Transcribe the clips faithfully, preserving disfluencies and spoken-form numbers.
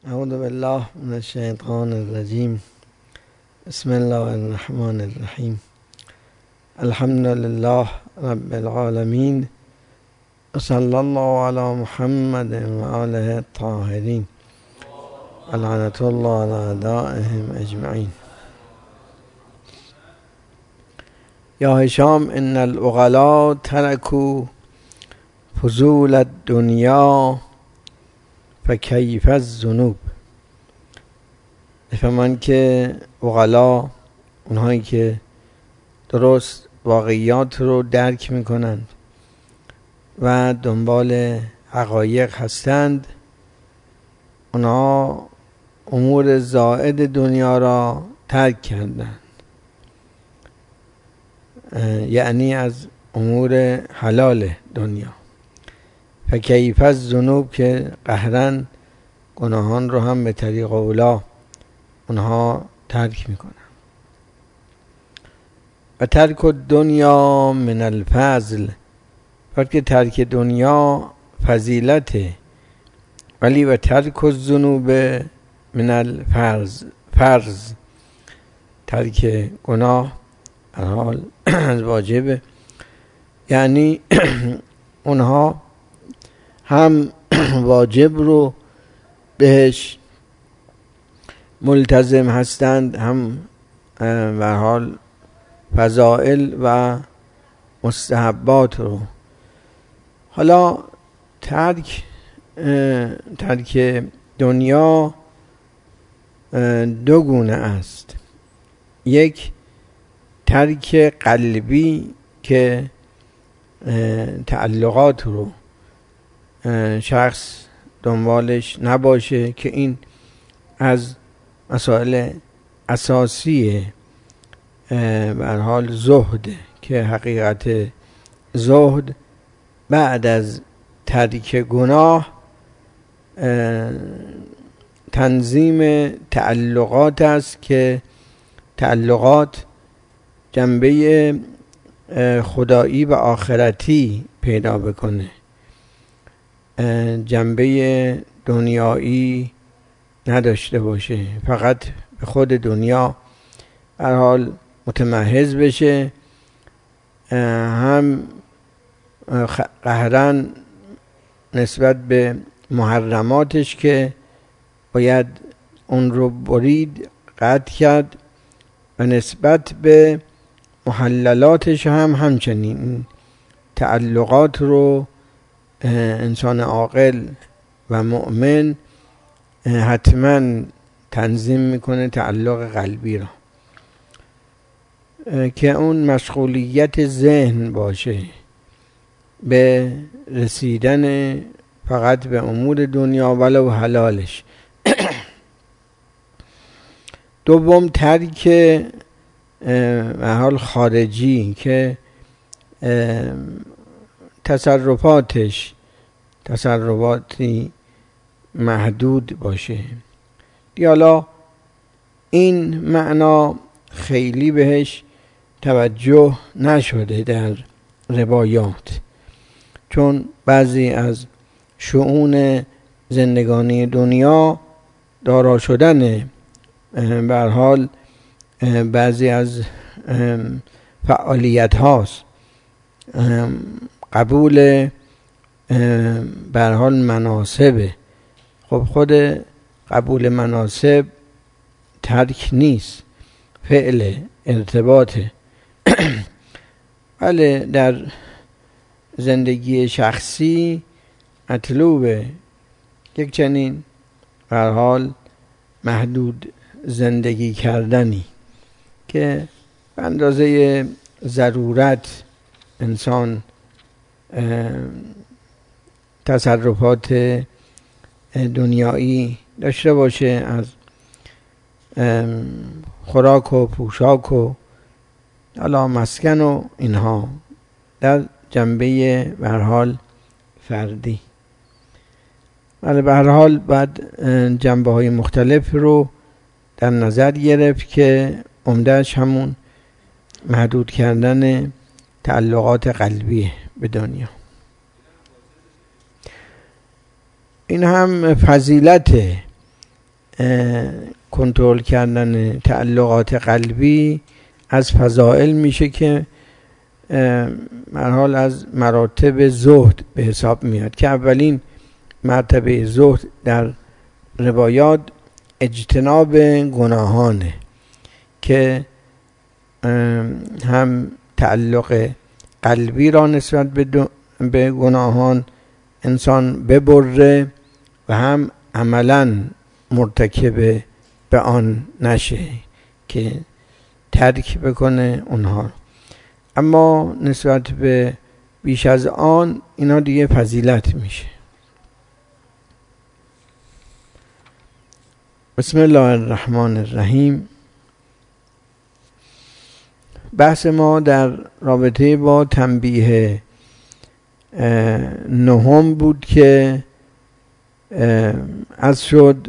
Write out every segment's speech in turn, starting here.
اعوذ بالله من الشیطان الرجیم. بسم الله الرحمن الرحیم. الحمد لله رب العالمین و صلی الله علی محمد و آله الطاهرین و لعنة الله علی اعدائهم اجمعین. یا هشام ان العقلاء ترکوا فضول الدنیا فکیف الذنوب. بفهمن که عقلا، اونهایی که درست واقعیات رو درک میکنند و دنبال حقایق هستند، اونها امور زائد دنیا را ترک کردند، یعنی از امور حلال دنیا. فکیف الذنوب که قهرن گناهان رو هم به طریق اولا اونها ترک میکنن. و ترک دنیا من الفضل، که ترک دنیا فضیلته، ولی و ترک الذنوب من الفرض، فرض ترک گناه هر حال از واجبه، یعنی اونها هم واجب رو بهش ملتزم هستند، هم به حال فضائل و مستحبات رو. حالا ترک ترک دنیا دو گونه است. یک ترک قلبی که تعلقات رو شخص دنبالش نباشه، که این از مسائل اساسی به هر حال زهد، که حقیقت زهد بعد از ترک گناه تنظیم تعلقات است، که تعلقات جنبه خدایی و آخرتی پیدا بکنه، جنبه دنیایی نداشته باشه، فقط به خود دنیا به هر حال متمحض بشه، هم قهرن نسبت به محرماتش که باید اون رو برید، قطع کرد، و نسبت به محللاتش هم همچنین تعلقات رو انسان عاقل و مؤمن حتما تنظیم میکنه، تعلق قلبی را، که اون مشغولیت ذهن باشه به رسیدن فقط به امور دنیا ولو حلالش. دوم ترک به حال خارجی، که تصرفاتش تصرفاتی محدود باشه. حالا این معنا خیلی بهش توجه نشده در روایات، چون بعضی از شؤون زندگانی دنیا دارا شدن به هر حال بعضی از فعالیت هاست، قبول به هر حال مناسبه. خب خود قبول مناسب ترک نیست، فعل ارتباطه. بله در زندگی شخصی مطلوبه یک چنین به هر حال محدود زندگی کردنی، که به اندازه ضرورت انسان تصرفات دنیایی داشته باشه، از خوراک و پوشاک و حالا مسکن و اینها، در جنبه به هر حال فردی. ولی به هر حال بعد جنبه های مختلف رو در نظر گرفت که عمده‌اش همون محدود کردن تعلقات قلبی به دنیا. این هم فضیلته، کنترل کردن تعلقات قلبی از فضائل میشه که مرحال از مراتب زهد به حساب میاد که اولین مرتبه زهد در روایات اجتناب گناهانه که هم تعلق قلبی را نسبت به, به گناهان انسان ببره و هم عملا مرتکب به آن نشه که ترک بکنه اونها. اما نسبت به بیش از آن اینا دیگه فضیلت میشه. بسم الله الرحمن الرحیم. بحث ما در رابطه با تنبیه نهم بود که از شد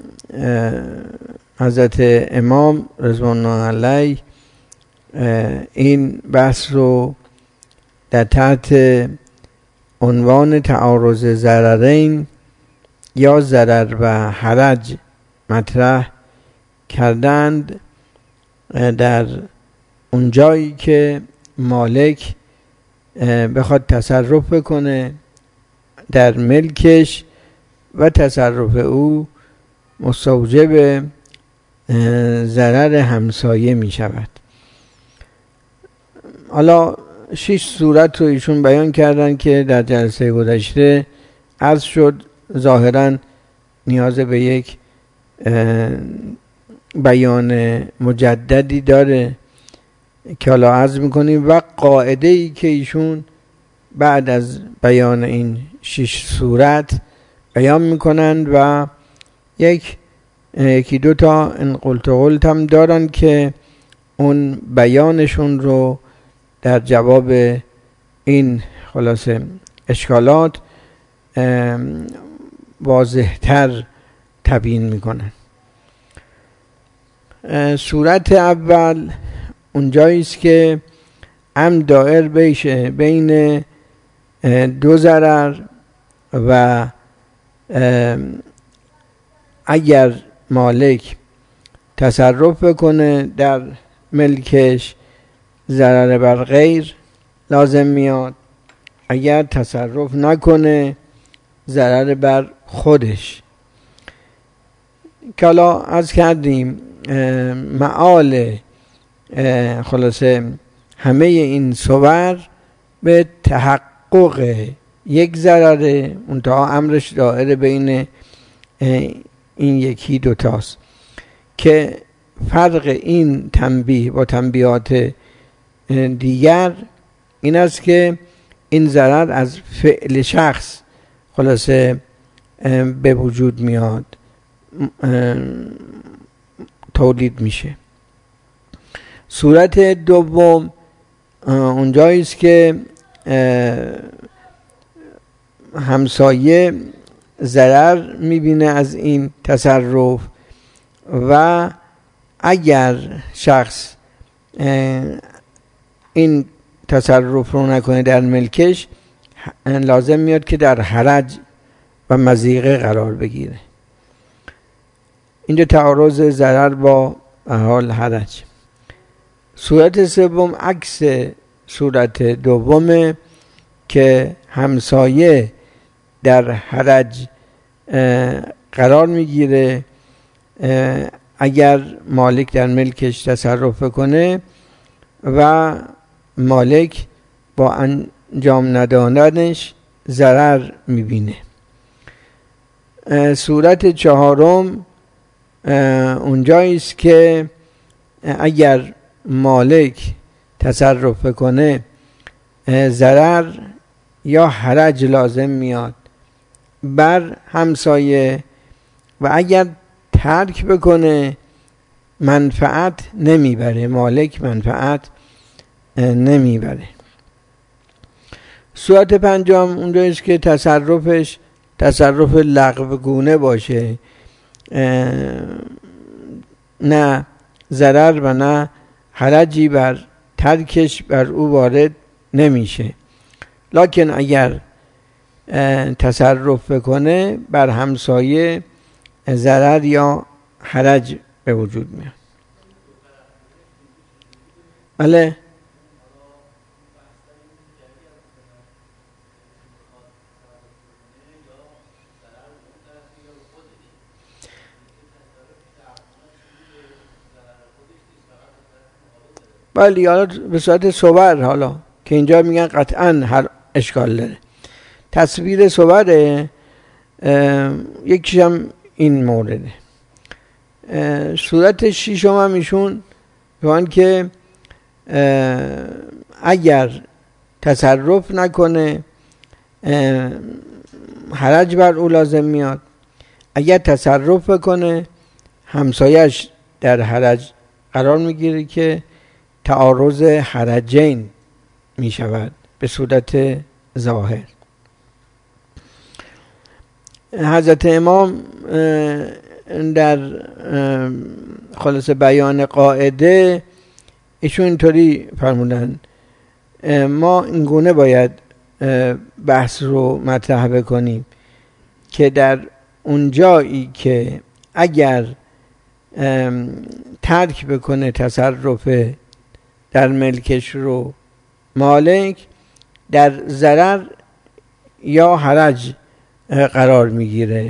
حضرت امام رضوان الله علیه این بحث رو در تحت عنوان تعارض ضررین یا ضرر و حرج مطرح کردند در اونجایی که مالک بخواد تصرف بکنه در ملکش و تصرف او مستوجب ضرر همسایه می شود. حالا شش صورت رو ایشون بیان کردن که در جلسه گذشته عرض شد ظاهرا نیاز به یک بیان مجددی داره که حالا عرض میکنیم و قاعده ای که ایشون بعد از بیان این شش صورت بیان میکنند و یک یکی دو تا این قلت قلت هم دارن که اون بیانشون رو در جواب این خلاصه اشکالات واضح‌تر تبیین میکنن. صورت اول اونجایی است که هم دائر بشه بین دو ضرر و اگر مالک تصرف بکنه در ملکش ضرر بر غیر لازم میاد، اگر تصرف نکنه ضرر بر خودش. که حالا عرض کردیم معال خلاصه همه این صور به تحقق یک ضرره، منتها امرش دائره بین این یکی دوتاست که فرق این تنبیه با تنبیهات دیگر این است که این ضرر از فعل شخص خلاصه به وجود میاد، تولید میشه. صورت دوم اونجایی است که همسایه ضرر میبینه از این تصرف و اگر شخص این تصرف رو نکنه در ملکش لازم میاد که در حرج و مضیقه قرار بگیره. اینجا تعارض ضرر با حال حرج. صورت سوم عکس صورت دومه که همسایه در حرج قرار میگیره اگر مالک در ملکش تصرف کنه و مالک با انجام ندادنش ضرر میبینه. صورت چهارم اونجایی است که اگر مالک تصرف کنه ضرر یا حرج لازم میاد بر همسایه و اگر ترک بکنه منفعت نمیبره، مالک منفعت نمیبره. صورت پنجم اونجاییست که تصرفش تصرف لغوگونه باشه، نه ضرر و نه حرجی بر ترکش بر او وارد نمیشه، لکن اگر تصرف بکنه بر همسایه ضرر یا حرج به وجود میاد. بله بله حالا به صورت صور، حالا که اینجا میگن قطعا هر اشکال داره. تصویر صوره، یکیش هم این مورده. صورت شیشم هم ایشون بگن که اگر تصرف نکنه حرج بر او لازم میاد، اگر تصرف بکنه همسایش در حرج قرار میگیره که تعارض حرجین می شود به صورت ظاهر. حضرت امام در خلاصه بیان قاعده ایشون اینطوری فرمودن ما اینگونه باید بحث رو مطرح بکنیم که در اون جایی که اگر ترک بکنه تصرف در ملکش رو مالک، در ضرر یا حرج قرار میگیره،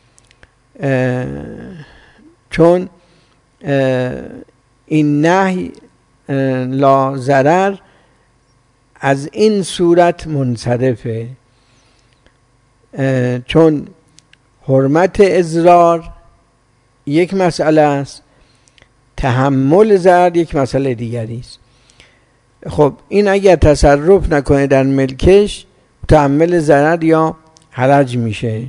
چون این نهی لا ضرر از این صورت منصرفه، چون حرمت اضرار یک مسئله است، تحمل ضرر یک مسئله دیگری است. خب این اگر تصرف نکنه در ملکش تحمل ضرر یا حرج میشه.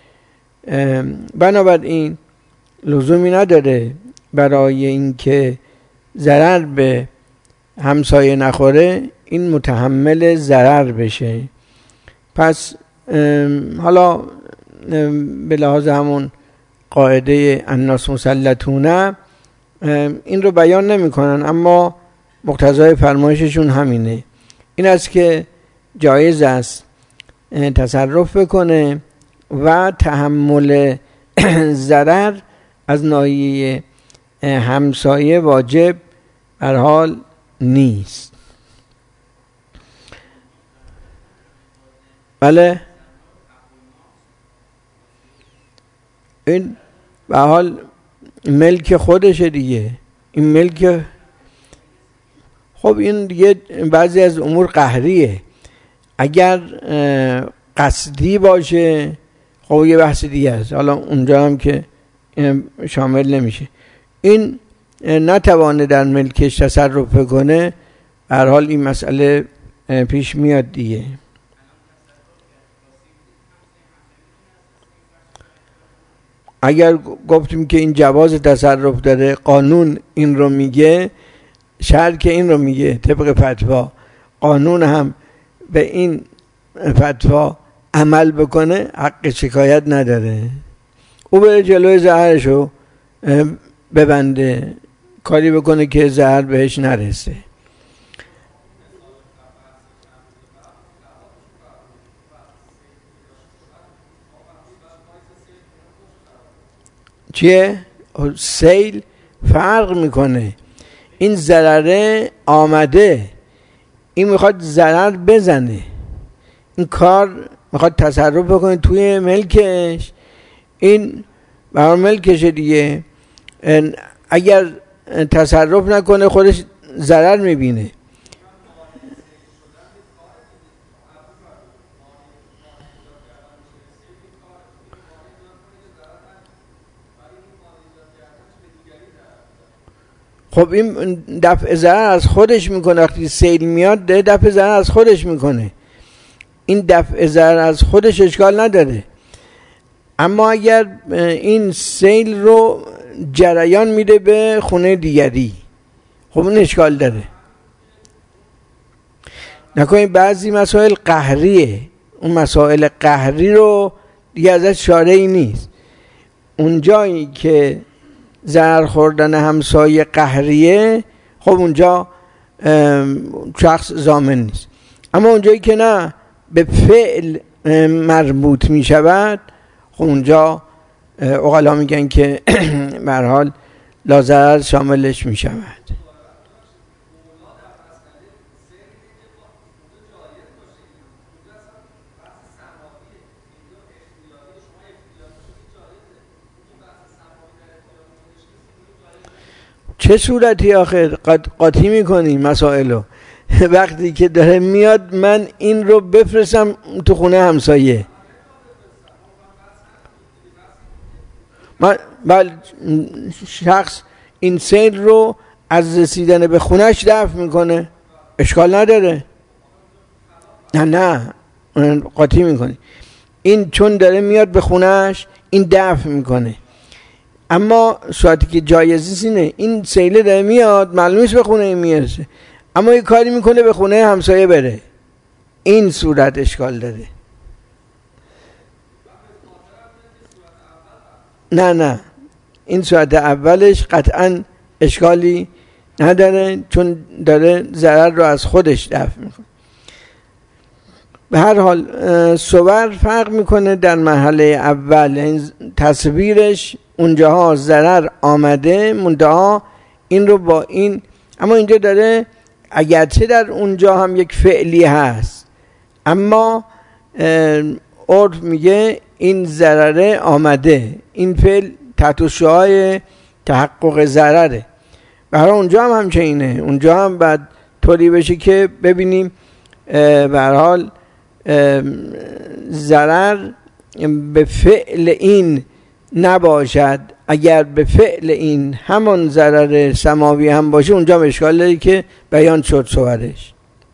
بنابراین لزومی نداره برای اینکه ضرر به همسایه نخوره این متحمل ضرر بشه. پس حالا به لحاظ همون قاعده الناس مسلطونه این رو بیان نمی کنن، اما مقتضای فرمایششون همینه، این است که جایز است تصرف بکنه و تحمل ضرر از ناحیه همسایه واجب بر حال نیست. بله این به حال ملک خودشه دیگه، این ملک. خب این دیگه بعضی از امور قهریه، اگر قصدی باشه خب یه بحث دیگه است، حالا اونجا هم که شامل نمیشه. این نتوانه در ملکش تصرف کنه، به هر حال این مسئله پیش میاد دیگه. اگر گفتیم که این جواز تصرف داره، قانون این رو میگه، شرع که این رو میگه طبق فتوا، قانون هم به این فتوا عمل بکنه حق شکایت نداره، او بره جلوی زهرشو ببنده، کاری بکنه که زهر بهش نرسه. چیه؟ سیل فرق میکنه، این ضرره آمده، این میخواد ضرر بزنه، این کار میخواد تصرف بکنه توی ملکش، این برای ملکش دیگه، اگر تصرف نکنه خودش ضرر میبینه. خب این دفع ضرر از خودش میکنه، وقتی سیل میاد دفع ضرر از خودش میکنه، این دفع ضرر از خودش اشکال نداره. اما اگر این سیل رو جریان میده به خونه دیگری، خب اون اشکال داره. نکنید بعضی مسائل قهریه، اون مسائل قهری رو دیگه ازش چاره‌ای نیست. اون جایی که ضرر خوردن همسایه قهریه، خب اونجا شخص ضامن نیست. اما اونجایی که نه به فعل مربوط می شود، خب اونجا عقلا میگن که به هر حال لا ضرر شاملش میشود. چه صورتی آخه قاطی میکنی مسائلو؟ وقتی که داره میاد من این رو بفرستم تو خونه همسایه، من بل شخص این سیل رو از رسیدن به خونهش دفع میکنه، اشکال نداره. نه نه قاطی میکنی، این چون داره میاد به خونهش این دفع میکنه. اما صورتی که جایزی اینه، این سیله داره میاد معلوم نیست به خونه میرسه، اما یه کاری میکنه به خونه همسایه بره، این صورت اشکال داره. نه نه این صورت اولش قطعا اشکالی نداره، چون داره ضرر رو از خودش دفع میکنه. به هر حال صور فرق میکنه در مرحله اول، این تصویرش اونجاها ضرر آمده منتها این رو با این، اما اینجا داره اگرچه در اونجا هم یک فعلی هست اما عرف میگه این ضرره آمده، این فعل تحت شعاع تحقق ضرره. برای اونجا هم همچنینه، اونجا هم بعد طوری بشه که ببینیم به هر حال ضرر به فعل این نباشد، اگر به فعل این همان ضرر سماوی هم باشه اونجا اشکال داره که بیان شد صورش.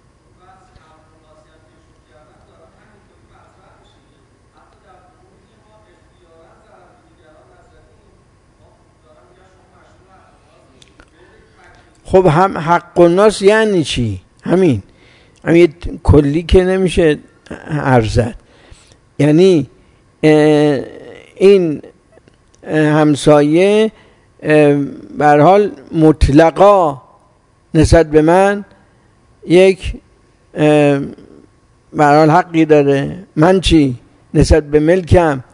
خب هم حق الناس یعنی چی؟ همین همین کلی که نمیشه عرض زد. یعنی این همسایه به هر حال مطلقا نسبت به من یک به هر حال حقی داره، من چی نسبت به ملکم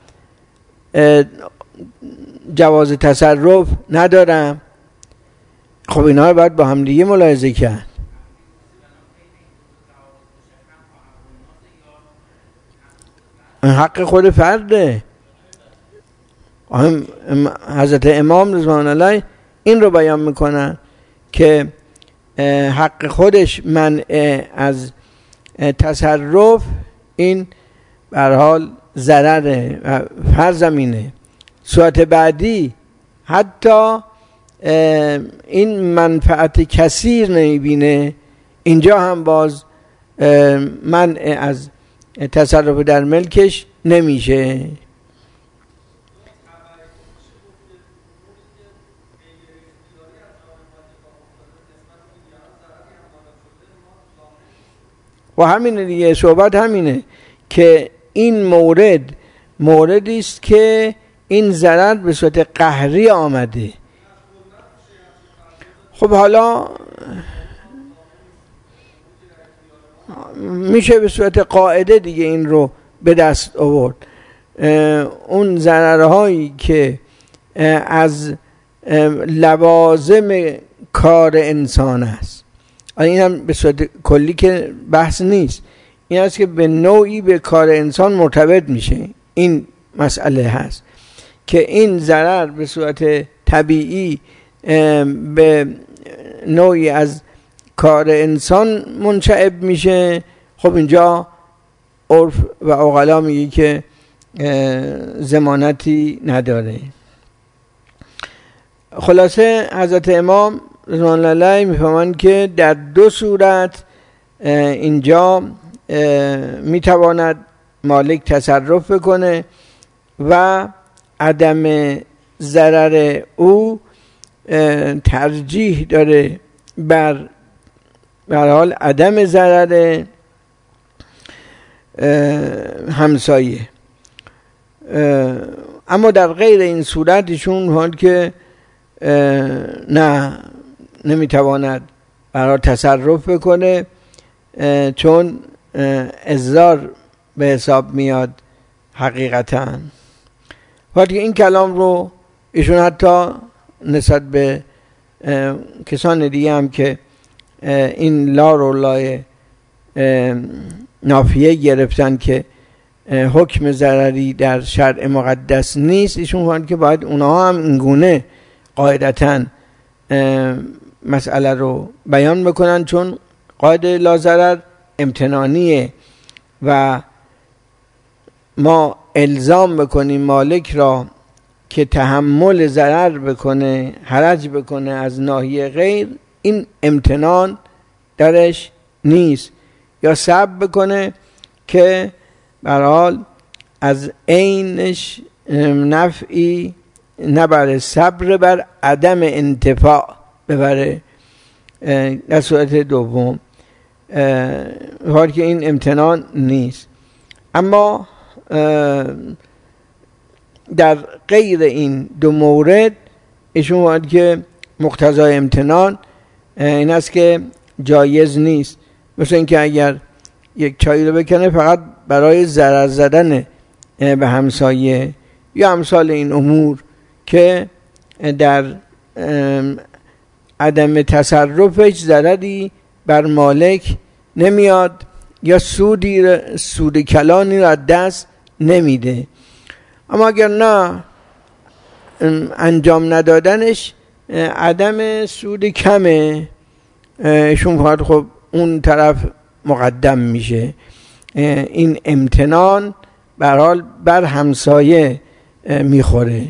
جواز تصرف ندارم. خب اینا رو باید با هم دیگه ملاحظه کرد. حق خود فرده. حضرت امام رضوان الله این رو بیان میکنن که حق خودش منع از تصرف این به هر حال ضرره فرضمینه. صورت بعدی حتی این منفعت کثیر نمیبینه، اینجا هم باز منع از تصرف در ملکش نمیشه. و همینه دیگه، صحبت همینه که این مورد موردی است که این ضرر به صورت قهری آمده. خب حالا میشه به صورت قاعده دیگه این رو به دست آورد. اون ضررهایی که از لوازم کار انسان است، این هم به صورت کلی که بحث نیست، این است که به نوعی به کار انسان مرتبط میشه. این مسئله هست که این ضرر به صورت طبیعی به نوعی از کار انسان منشعب میشه. خب اینجا عرف و عقلا میگه که ضمانتی نداره. خلاصه حضرت امام رضوان الله علیه میفهمند که در دو صورت اینجا میتواند مالک تصرف بکنه و عدم ضرر او ترجیح داره بر بر حال عدم ضرر همسایه. اما در غیر این صورت ایشون حال که نه نمیتواند برای تصرف بکنه، چون اضرار به حساب میاد حقیقتا. وقتی این کلام رو ایشون حتی نسبت به کسان دیگه هم که این لا رو لای نافیه گرفتن که حکم ضرری در شرع مقدس نیست، ایشون فهمید که باید اونها هم اینگونه قاعدتاً مسئله رو بیان بکنن، چون قاعده لا ضرر امتنانیه و ما الزام بکنیم مالک را که تحمل ضرر بکنه، حرج بکنه از ناحیه غیر، این امتنان درش نیست. یا صبر بکنه که به هر حال از عینش نفعی نبره، صبر بر عدم انتفاع ببره در صورت دوم، حال که این امتنان نیست. اما در غیر این دو مورد ایشون باید که مقتضای امتنان این است که جایز نیست. مثل اینکه اگر یک چای رو بکنه فقط برای ضرر زدن به همسایه یا امثال این امور که در عدم تصرفش ضرری بر مالک نمیاد یا سودی سود کلانی را دست نمیده. اما اگر نه انجام ندادنش عدم سود کمه، شون فقط خب اون طرف مقدم میشه. این امتنان به هر حال بر همسایه میخوره.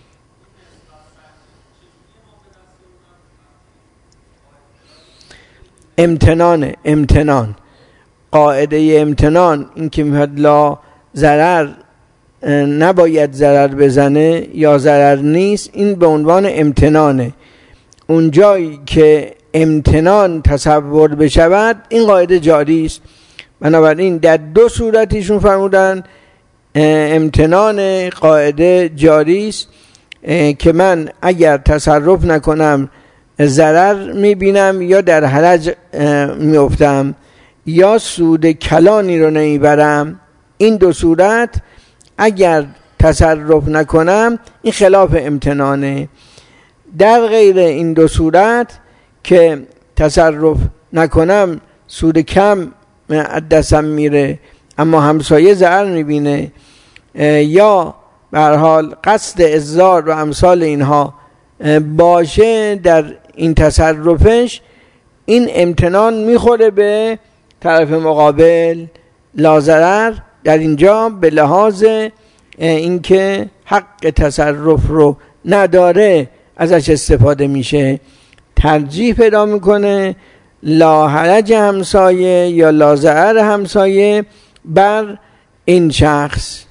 امتنان امتنان قاعده امتنان این که میاد لا ضرر نباید ضرر بزنه یا ضرر نیست، این به عنوان امتنانه. اون جایی که امتنان تصور بشود این قاعده جاری است. بنابراین در دو صورتیشون فرمودن امتنان قاعده جاری است که من اگر تصرف نکنم ضرر میبینم یا در حرج میافتم یا سود کلانی رو نمیبرم. این دو صورت اگر تصرف نکنم این خلاف امتنانه. در غیر این دو صورت که تصرف نکنم سود کم دستم میره اما همسایه ضرر میبینه یا به هر حال قصد اضرار و امثال اینها باشه در این تصرفش، این امتنان میخوره به طرف مقابل لا ضرر. در اینجا به لحاظ اینکه حق تصرف رو نداره ازش استفاده میشه، ترجیح پیدا میکنه لا حرج همسایه یا لا ضرر همسایه بر این شخص.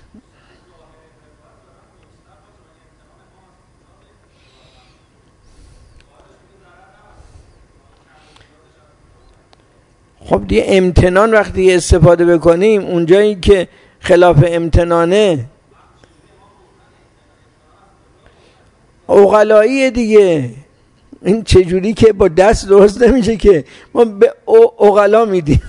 خب دیگه امتنان وقتی استفاده بکنیم اونجایی که خلاف امتنانه عقلایی دیگه، این چجوری که با دست درست نمیشه که ما به عقلا میدیم.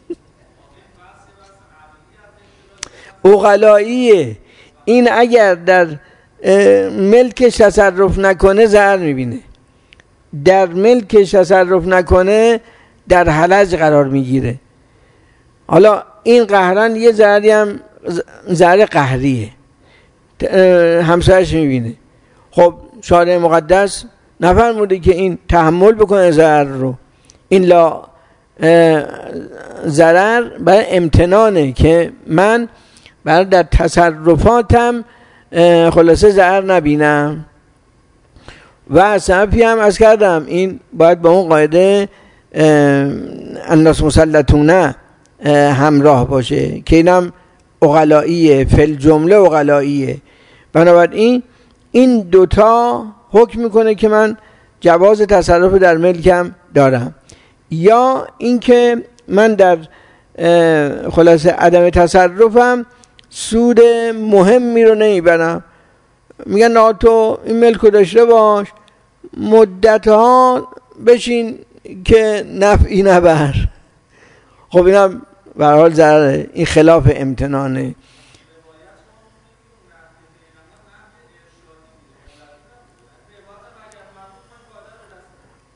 عقلاییه این اگر در ملکش تصرف نکنه ضرر میبینه، در ملکش تصرف نکنه در حلج قرار میگیره. حالا این قهرن یه ضرری هم ضرر قهریه، همسایش میبینه. خب شارع مقدس نفرموده که این تحمل بکنه ضرر رو، این لا ضرر برای امتنانه که من برای در تصرفاتم خلاصه ضرر نبینم. و سببی هم از کردم این باید با اون قاعده الناس مسلطونه همراه باشه که اینم عقلاییه، فل جمله عقلاییه. بنابراین این دوتا حکم میکنه که من جواز تصرف در ملکم دارم، یا اینکه من در خلاصه عدم تصرفم سود مهمی رو نمیبرم. میگن نه تو این ملک رو داشته باش مدتها بشین که نفعی نبر. خب اینم به هر حال ضرره، این خلاف امتنانه.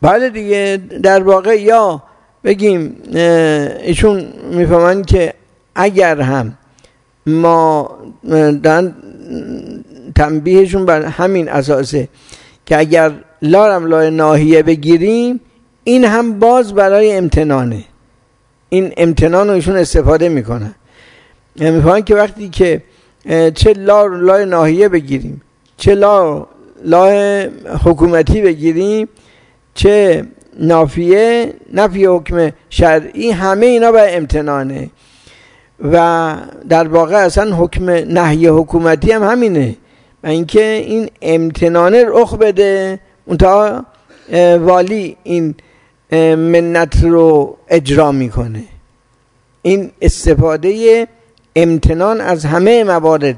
بله دیگه، در واقع یا بگیم ایشون میفهمن که اگر هم ما دارن تنبیهشون بر همین اساسه که اگر لارم لای ناحیه بگیریم این هم باز برای امتنانه، این امتنان رو ایشون استفاده میکنن. میفهمن که وقتی که چه لار لای ناحیه بگیریم، چه لار لای حکومتی بگیریم، چه نافیه نفی حکم شرعی، همه اینا به امتنانه. و در واقع اصلا حکم نهی حکومتی هم همینه، و اینکه این امتنانه رخ بده اونتا والی این منت رو اجرا میکنه. این استفاده امتنان از همه موارده.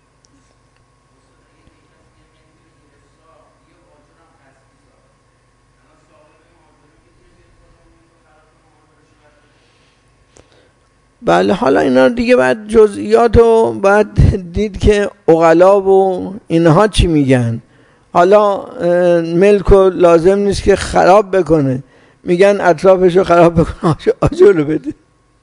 بله، حالا اینا دیگه بعد جزئیات رو بعد دید که عقلا و اینها چی میگن. حالا ملک رو لازم نیست که خراب بکنه، میگن اطرافش رو خراب بکنه، آجر رو بده.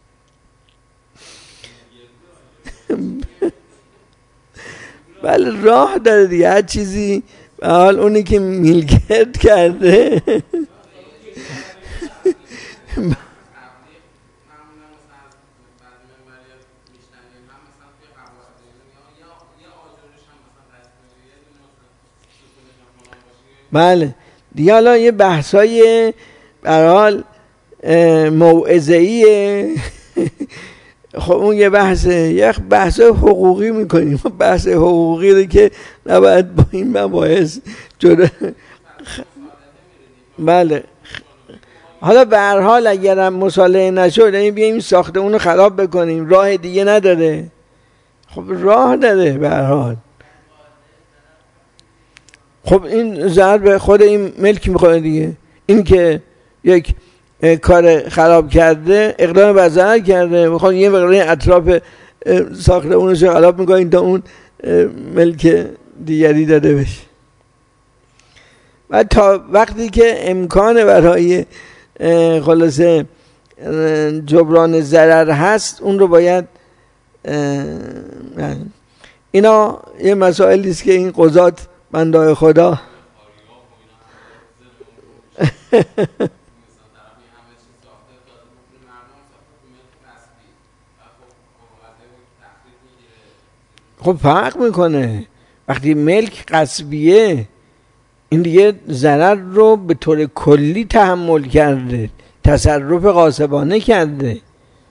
بله راه داره دیگه، هر چیزی به حال اونی که میلکت کرده. بله دیگه، حالا یه بحثای به هر حال موعظه‌ایه. خب اون یه بحثه، یه بحث حقوقی میکنیم، بحث حقوقی رو که نباید با این مباحث جدا. بله حالا به هر حال اگرم مصالحه نشد این بیایم ساخته اونو خراب بکنیم، راه دیگه نداره. خب راه داره به هر حال. خب این ضرر به خود این ملک میخوره دیگه. این که یک کار خراب کرده، اقدام بر ضرر کرده، میخوان یه مقدار اطراف ساخته اونو خراب میکنین تا اون ملک دیگری داده بشه. و تا وقتی که امکان برای خلاصه جبران ضرر هست اون رو باید. اینا یه مسائلی است که این قضات بندای خدا خب فرق میکنه. وقتی ملک غصبیه این دیگه ضرر رو به طور کلی تحمل کرده، تصرف غاصبانه کرده.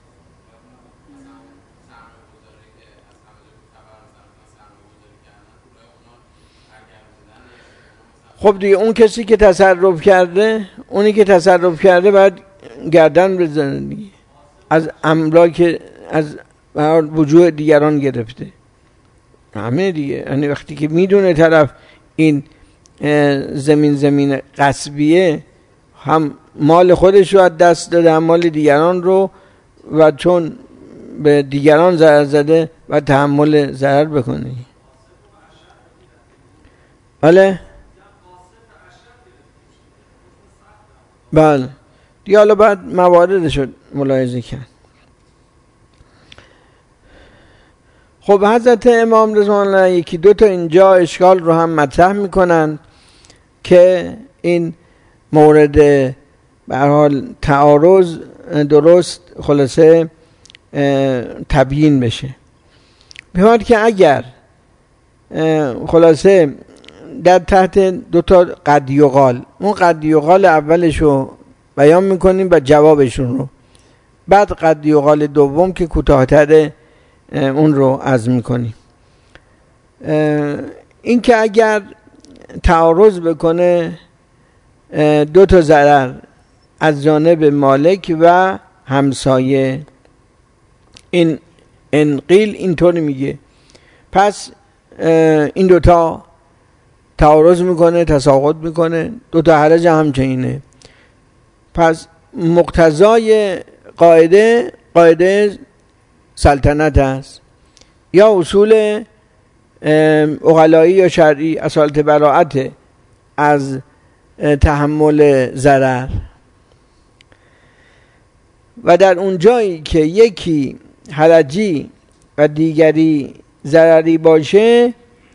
خب دیگه اون کسی که تصرف کرده، اونی که تصرف کرده باید گردن بزنه دیگه، از املاک از وجوه دیگران گرفته. همه دیگه، یعنی وقتی که میدونه طرف این زمین زمین غصبیه، هم مال خودش رو از دست داده هم مال دیگران رو، و چون به دیگران ضرر زده و تحمل ضرر بکنه. بله بله دیگه، حالا بعد مواردش رو ملاحظه کرد. خب حضرت امام رضوان الله یکی دو تا اینجا اشکال رو هم مطرح میکنن که این مورد به هر حال تعارض درست خلاصه تبیین بشه. می‌خواد که اگر خلاصه در تحت دو تا قد یقال، اون قد یقال اولش رو بیان میکنیم و جوابشون رو، بعد قد یقال دوم که کوتاه‌تر اون رو عرض میکنیم. این که اگر تعارض بکنه دو تا ضرر از جانب مالک و همسایه، این انقیل اینطور میگه، پس این دوتا تعارض میکنه، تساقط میکنه، دوتا حرج همچنینه. پس مقتضای قاعده قاعده سلطنت است، یا اصول عقلایی یا شرعی اصالت براعت از تحمل ضرر. و در اون جایی که یکی حرجی و دیگری ضرری باشه،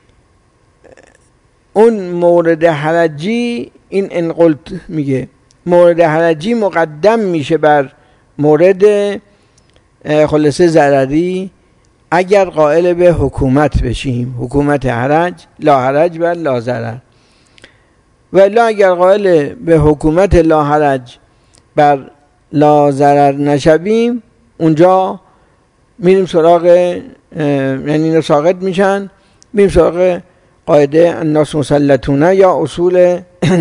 اون مورد حرجی، این انقلت میگه، مورد حرجی مقدم میشه بر مورد خلاصه ضرری اگر قائل به حکومت بشیم، حکومت حرج، لا حرج و لا ضرر. و الا اگر قائل به حکومت لا حرج بر لا ضرر نشویم، اونجا میریم سراغ، یعنی اینا ساقط میشن، میریم سراغ قاعده الناس مسلطونه یا اصول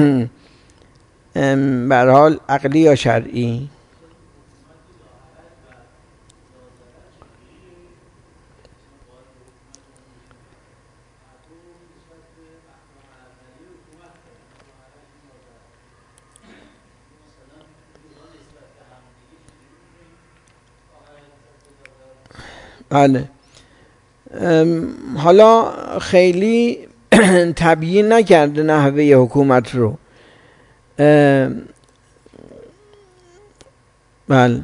به هر حال عقلی یا شرعی. بله، حالا خیلی تبیین نکرده نحوه حکومت رو. بله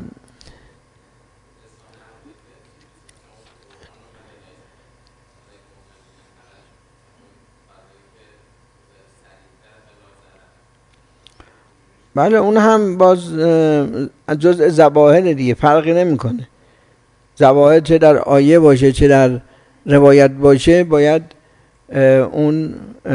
بله اون هم باز جزء ظواهر دیگه، فرقی نمیکنه. ظواهر چه در آیه باشه چه در روایت باشه، باید اون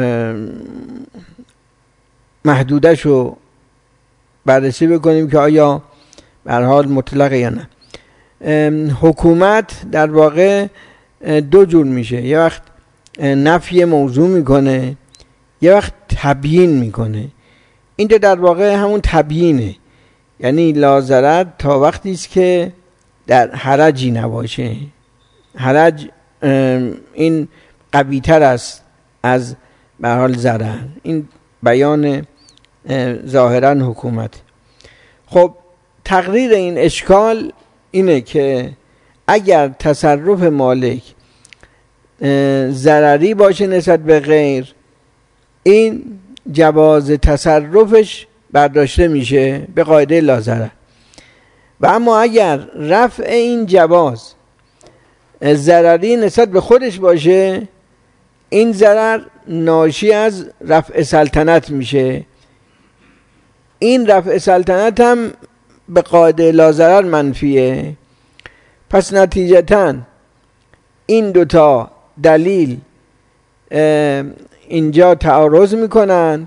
محدودشو بررسی بکنیم که آیا به هر حال مطلقه یا نه. حکومت در واقع دو جور میشه، یه وقت نفی موضوع میکنه، یه وقت تبیین میکنه. اینجا در واقع همون تبیینه، یعنی لا ضرر تا وقتی است که در حرجی نباشه. حرج این قوی تر است از به هر حال ضرر. این بیان ظاهرا حکومت. خب تقریر این اشکال اینه که اگر تصرف مالک ضرری باشه نسبت به غیر، این جواز تصرفش برداشته میشه به قاعده لا ضرر. و اما اگر رفع این جواز ضرری نسبت به خودش باشه، این ضرر ناشی از رفع سلطنت میشه. این رفع سلطنت هم به قاعده لا ضرر منفیه. پس نتیجتاً این دوتا دلیل اینجا تعارض میکنن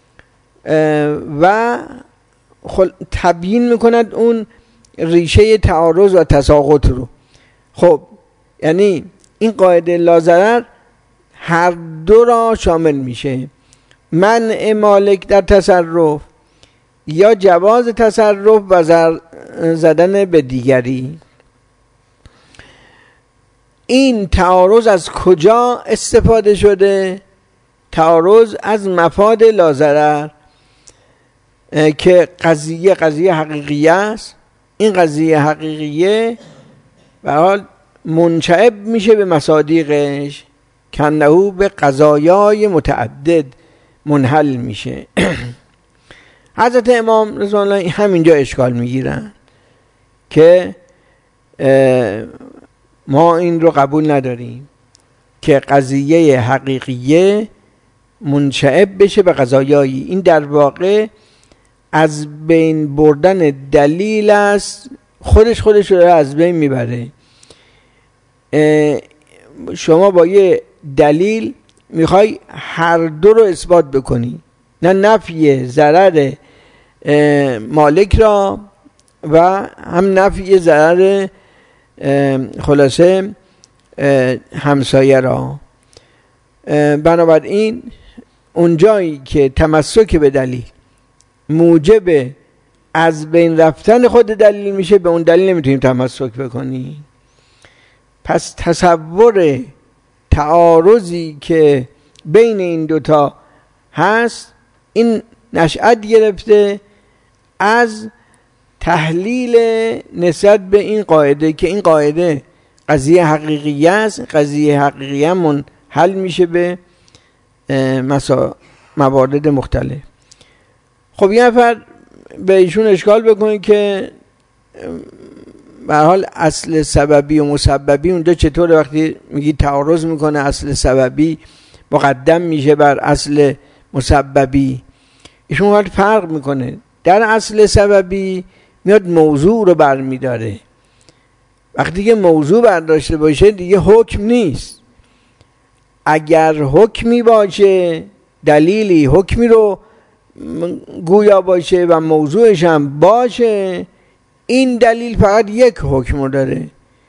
و تبیین میکند اون ریشه تعارض و تساقط رو. خب یعنی این قاعده لا ضرر هر دو را شامل میشه، منع مالک در تصرف یا جواز تصرف و زدن به دیگری. این تعارض از کجا استفاده شده؟ تعارض از مفاد لا ضرر که قضیه قضیه حقیقیه است. این قضیه حقیقیه به حال منشعب میشه به مصادیقش، کنهو به قضایای متعدد منحل میشه. حضرت امام رضوان الله همینجا اشکال میگیرن که ما این رو قبول نداریم که قضیه حقیقیه منشعب بشه به قضایایی. این در واقع از بین بردن دلیل است، خودش خودش رو از بین میبره. شما با یه دلیل میخوای هر دو رو اثبات بکنی، نه نفی ضرر مالک را و هم نفی ضرر خلاصه همسایه را. بنابراین اونجایی که تمسک به دلیل موجب از بین رفتن خود دلیل میشه، به اون دلیل نمیتونیم تمسک بکنی. پس تصور تعارضی که بین این دوتا هست، این نشأت گرفته از تحلیل نسبت به این قاعده که این قاعده قضیه حقیقیه است. قضیه حقیقیه منحل میشه به مسا موارد مختلف. خب یه نفر به ایشون اشکال بکنه که به هر حال اصل سببی و مسببی اونجا چطوره؟ وقتی میگی تعارض میکنه اصل سببی مقدم میشه بر اصل مسببی. ایشون وقت فرق میکنه. در اصل سببی میاد موضوع رو برمیداره. وقتی که موضوع برداشته باشه دیگه حکم نیست. اگر حکمی باشه، دلیلی حکمی رو گویا باشه و موضوعش هم باشه، این دلیل فقط یک حکم رو داره،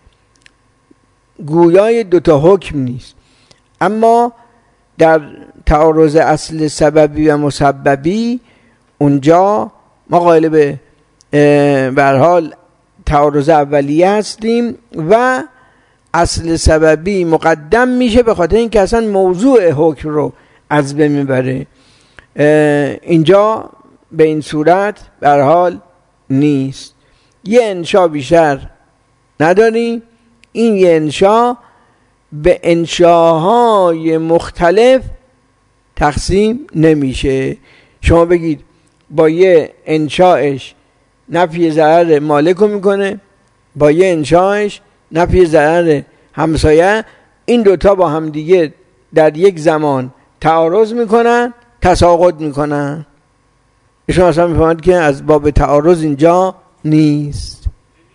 گویای دوتا حکم نیست. اما در تعارض اصل سببی و مسببی اونجا ما قائل به به هر حال تعارض اولیه هستیم و اصل سببی مقدم میشه به خاطر اینکه اصلا موضوع حکم رو از بین میبره. اینجا به این صورت به هر حال نیست. یه انشا بیشتر نداریم. این یه انشا به انشاهای مختلف تقسیم نمیشه. شما بگید با یه انشاش نفی ضرر مالک رو میکنه، با یه انشاش نفی ضرر همسایه، این دوتا با هم دیگه در یک زمان تعارض میکنن، تساقط میکنن. شما اصلا میفهمید که از باب تعارض اینجا نیست.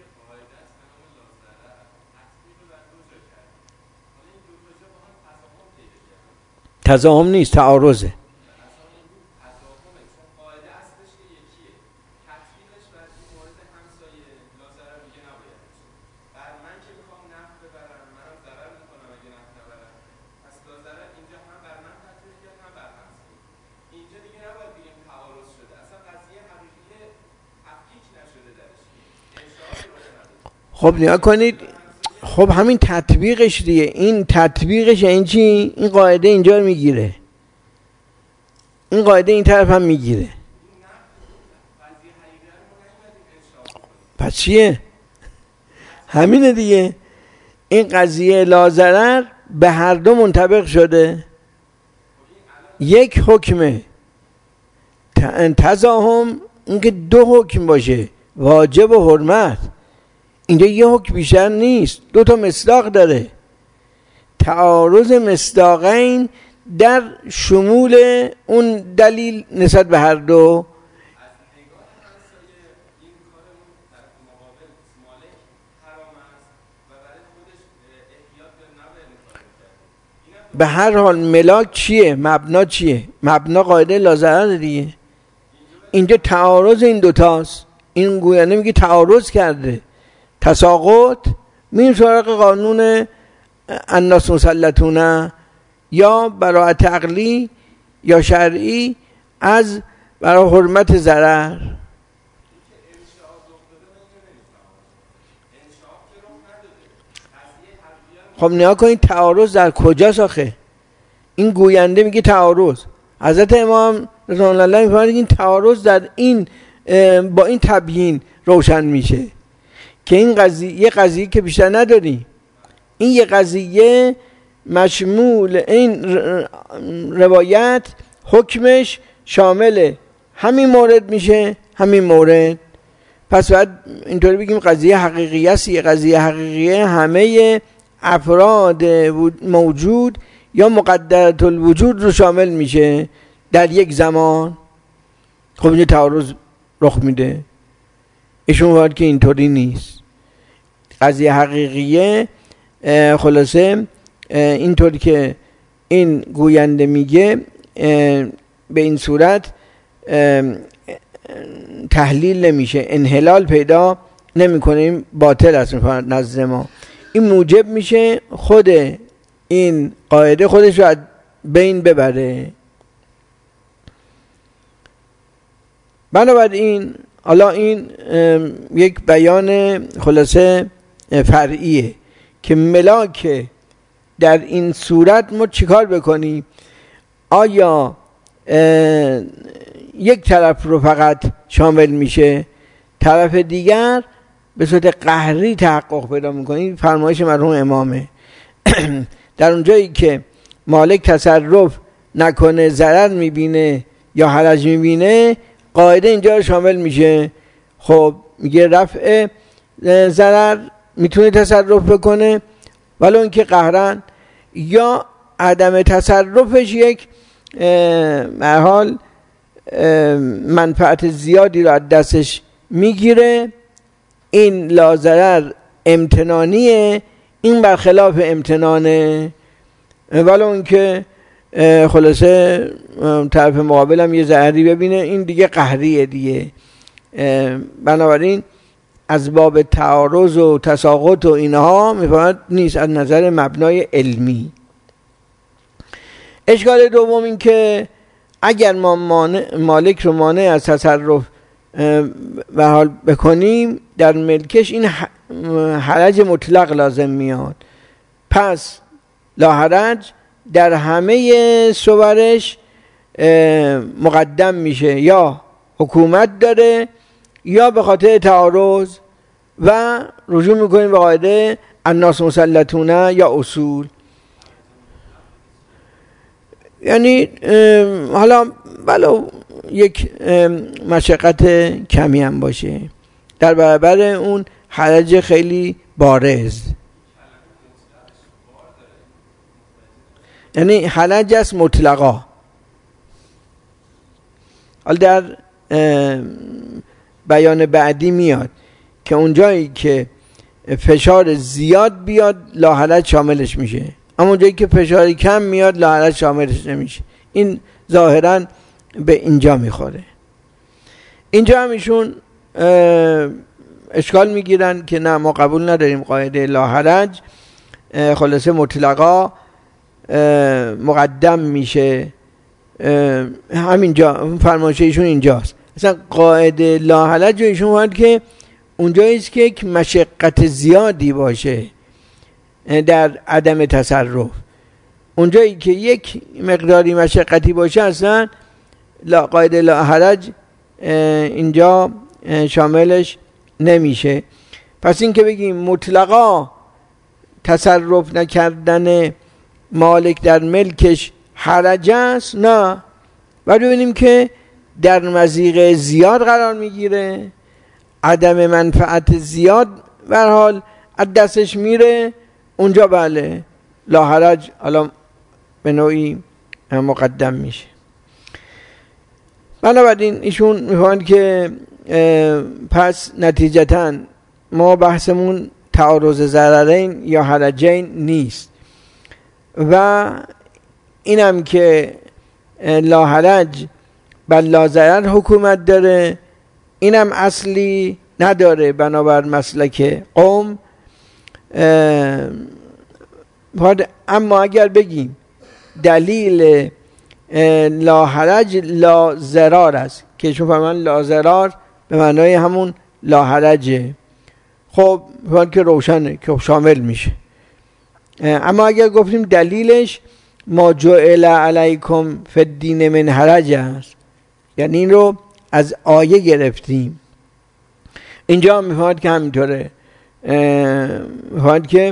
تضاهم نیست، تعارضه. خب نیا کنید، خب همین تطبیقش دیگه، این تطبیقش این چی؟ این قاعده اینجا میگیره، این قاعده این طرف هم میگیره. پس چیه؟ همینه دیگه. این قضیه لاضرر به هر دو منطبق شده. یک حکمه تضاهم، اینکه دو حکم باشه، واجب و حرمت. اینجا یه حکم بیشتر نیست، دو تا مصداق داره. تعارض مصداقین در شمول اون دلیل نسبت به هر دو. به هر حال ملاک چیه؟ مبنا چیه؟ مبنا قاعده لاضرر دیگه. اینجا تعارض این دوتاست. این گوینده میگه تعارض کرده. تساقط مین سراغ قانون الناس مسلطون یا براءت عقلی یا شرعی از برای حرمت ضرر. خب نیا کنید تعارض در کجاست آخه؟ این گوینده میگه تعارض. حضرت امام رضوان الله میفرمایند این تعارض در این با این تبیین روشن میشه که این قضیه یه قضیه که بیشتر نداری، این یه قضیه مشمول این روایت حکمش شامل همین مورد میشه، همین مورد. پس باید اینطوری بگیم قضیه حقیقیه است. یه قضیه حقیقیه همه افراد موجود یا مقدرات الوجود رو شامل میشه در یک زمان. خب اینجا تعارض رخ میده. ایشون باید که اینطوری نیست. قضیه حقیقیه خلاصه اینطوری که این گوینده میگه به این صورت تحلیل نمیشه، انحلال پیدا نمیکنه، باطل است نزد ما. این موجب میشه خود این قاعده خودش رو از بین ببره. بنابراین حالا این یک بیان خلاصه فرعیه که ملاک در این صورت ما چیکار بکنیم؟ آیا یک طرف رو فقط شامل میشه، طرف دیگر به صورت قهری تحقق پیدا میکنه؟ فرمایش مرحوم امامه. در اونجایی که مالک تصرف نکنه ضرر میبینه یا حرج میبینه، قاعده اینجا شامل میشه. خب میگه رفع ضرر میتونه تصرف بکنه ولی اون که قهرن، یا عدم تصرفش یک به حال منفعت زیادی رو از دستش میگیره. این لا ضرر امتنانیه، این برخلاف امتنانه، ولی اون که خلاصه طرف مقابل هم یه ضرری ببینه، این دیگه قهریه دیگه. بنابراین از باب تعارض و تساقط و اینها میفهمد نیست از نظر مبنای علمی. اشکال دوم این که اگر ما مالک رو مانع از تصرف به حال بکنیم در ملکش، این حرج مطلق لازم میاد. پس لا حرج در همه صورش مقدم میشه، یا حکومت داره یا به خاطر تعارض، و رجوع میکنیم به قاعده الناس مسلطون یا اصول. یعنی حالا بلا یک مشقت کمی هم باشه در برابر اون حرج خیلی بارز، یعنی حرج است مطلقا. حالا در بیان بعدی میاد که اونجایی که فشار زیاد بیاد لا حرج شاملش میشه، اما اونجایی که فشار کم میاد لا حرج شاملش نمیشه. این ظاهرا به اینجا میخوره. اینجا هم ایشون اشکال میگیرن که نه ما قبول نداریم قاعده لا حرج خلاصه مطلقا مقدم میشه. همینجا فرمایش ایشون اینجاست. مثلا قاعده لا حرج ایشون وارد که اونجاییست که یک مشقت زیادی باشه در عدم تصرف. اونجایی که یک مقداری مشقتی باشه اصلا لا قاعده لا حرج اینجا شاملش نمیشه. پس این که بگیم مطلقا تصرف نکردن مالک در ملکش حرج است، نه. و ببینیم که در مضیقه زیاد قرار میگیره، عدم منفعت زیاد به هر حال از دستش میره، اونجا بله لا حرج الان به نوعی مقدم میشه. بنابراین ایشون میفهمند که پس نتیجتاً ما بحثمون تعارض ضررین یا حرجین نیست، و اینم که لا حرج بل لا ضرر حکومت داره، اینم اصلی نداره بنابر مسلک قوم. اما اگر بگیم دلیل لا حرج لا ضرار است که شما فهمن لا ضرار به معنای همون لا حرجه، خب فهمن که روشنه که شامل میشه. اما اگر گفتیم دلیلش ما جعل علیکم فی الدین من حرج است، یعنی این رو از آیه گرفتیم، اینجا میفهمد که همینطوره. میفهمد که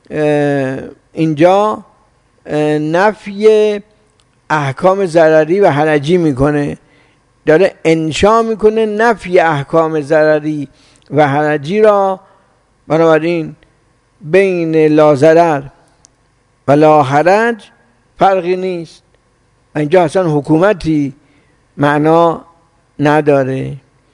اینجا نفی احکام ضرری و حرجی میکنه، داره انشا میکنه نفی احکام ضرری و حرجی را. بنابراین بین لا ضرر و لا حرج فرقی نیست، اینجا اصلا حکومتی معنا نداره.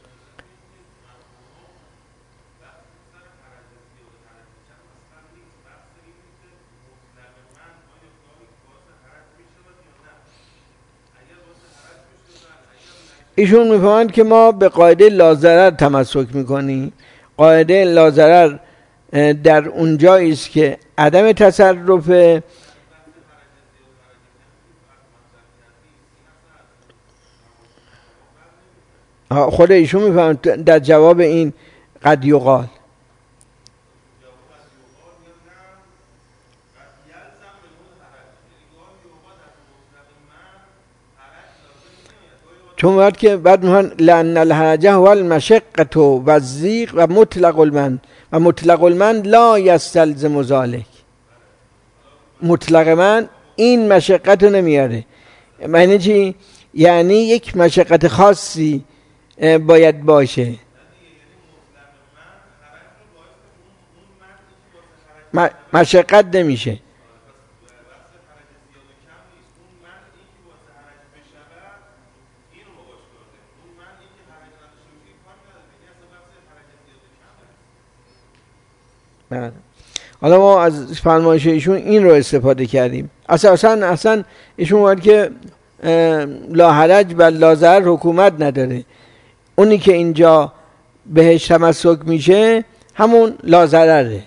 ایشون میفهمند که ما به قاعده لا ضرر تمسک میکنیم. قاعده لا ضرر در اونجایی است که عدم تصرف خود ایشون میفهمند در جواب این قد یقال. چون وقت که بعد میگن لان الحرج هو المشقه و الضیق و مطلق المن و مطلق المن لا یستلزم ذلک. مطلق من این مشقت رو نمیاره. معنی چی؟ یعنی یک مشقت خاصی باید باشه. مشقت نمیشه. حالا ما از فرمایش ایشون این رو استفاده کردیم. اساسا اصلا ایشون باید که لاحرج و لاضرر حکومت نداره. اونی که اینجا بهش تمسک میشه همون لاضرره.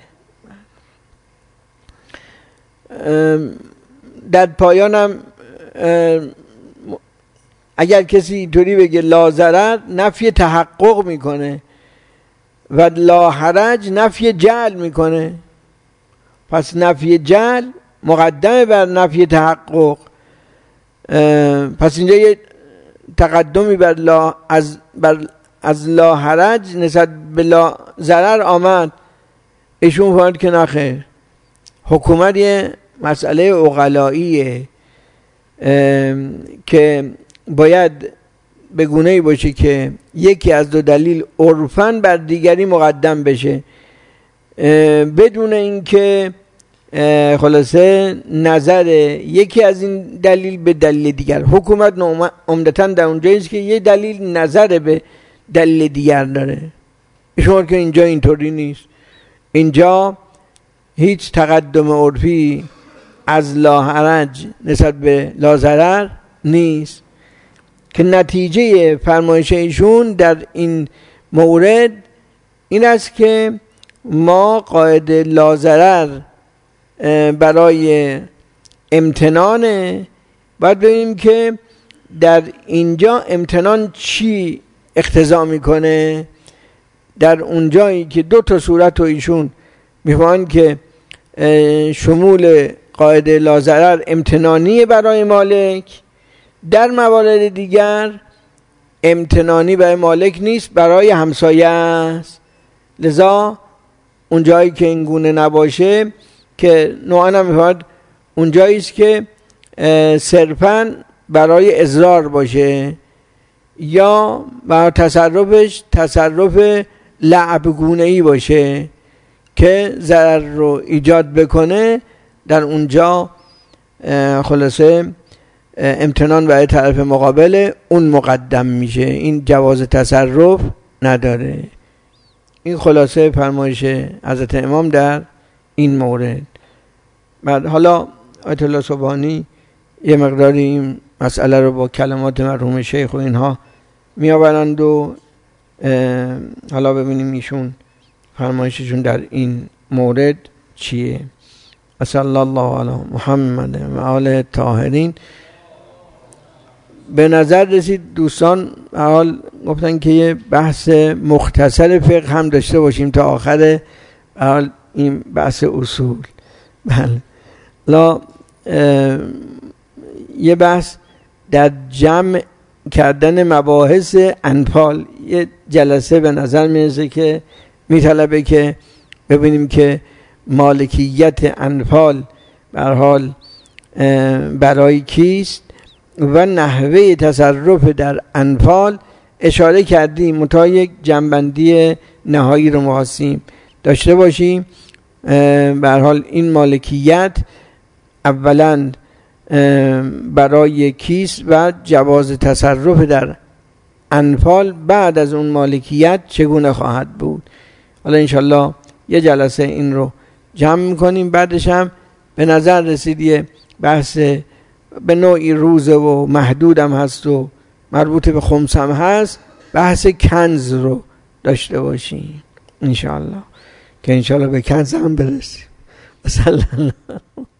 در پایانم اگر کسی اینطوری بگه لاضرر نفی تحقق میکنه و لاحرج نفی جعل میکنه. پس نفی جعل مقدمه بر نفی تحقق. پس اینجا یه تقدمی بر لا از بر از لاحرج نسبت به لا ضرر آمد. ایشون فرمود که نخیر، حکومت یه مسئله عقلاییه که باید به گونه‌ای باشه که یکی از دو دلیل عرفاً بر دیگری مقدم بشه، بدون اینکه خلاصه نظر یکی از این دلیل به دلیل دیگر. حکومت عمدتاً در اونجایی است که یه دلیل نظر به دلیل دیگر داره. شما که اینجا اینطوری نیست. اینجا هیچ تقدم عرفی از لاحرج نسبت به لاضرر نیست که نتیجه فرمایش ایشون در این مورد این است که ما قاعده لاضرر برای امتنانه. باید ببینیم که در اینجا امتنان چی اقتضا میکنه. در اونجایی که دو تا صورت رو ایشون میفهمن که شمول قاعده لاضرر امتنانی برای مالک، در موارد دیگر امتنانی برای مالک نیست، برای همسایه است. لذا اونجایی که این گونه نباشه که نوعا هم میفهمد اونجایی است که صرفاً برای اضرار باشه یا با تصرفش تصرف لعب گونه‌ای باشه که ضرر رو ایجاد بکنه. در اونجا خلاصه امتنان برای طرف مقابل اون مقدم میشه، این جواز تصرف نداره. این خلاصه فرمایش حضرت امام در این مورد. بعد حالا آیت الله سبحانی یه مقداری این مسئله رو با کلمات مرحوم شیخ و اینها میآورند و حالا ببینیم ایشون فرمایششون در این مورد چیه. صلی الله علی محمد و آله الطاهرین. به نظر رسید دوستان حال گفتن که یه بحث مختصر فقه هم داشته باشیم تا آخر حال این بحث اصول. بله لا یه بحث در جمع کردن مباحث انفال یه جلسه به نظر میرسه که میطلبه که ببینیم که مالکیت انفال به هر حال برای کیست و نحوه تصرف در انفال اشاره کردیم. متا یک جنبندی نهایی رو می‌خواستیم داشته باشیم. به هر حال این مالکیت اولا برای کیست و جواز تصرف در انفال بعد از اون مالکیت چگونه خواهد بود. حالا انشالله یه جلسه این رو جمع میکنیم. بعدش هم به نظر رسید یه بحث به نوعی روزه و محدود هم هست و مربوط به خمس هم هست، بحث کنز رو داشته باشیم انشالله که انشالله به کنز هم برسیم. صلی الله